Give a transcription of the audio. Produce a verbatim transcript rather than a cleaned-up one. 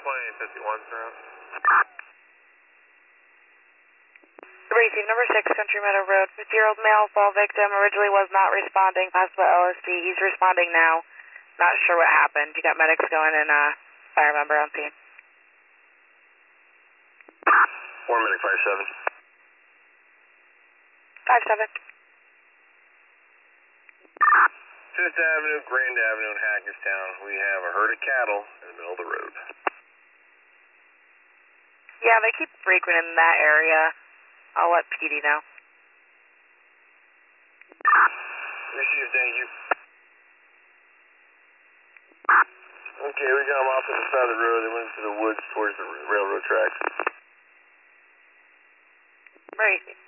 twenty-eight fifty-one's around. Receive number six, Country Meadow Road. fifty-year-old male fall victim originally was not responding, possible L S D. He's responding now. Not sure what happened. You got medics going and uh, fire member on scene. Four medic five seven. five seven. Fifth Avenue, Grand Avenue in Hackettstown. We have a herd of cattle in the middle of the road. Yeah, they keep frequenting that area. I'll let P D know. Receive, thank you. Okay, we got them off on the side of the road. They went into the woods towards the railroad tracks. Very easy.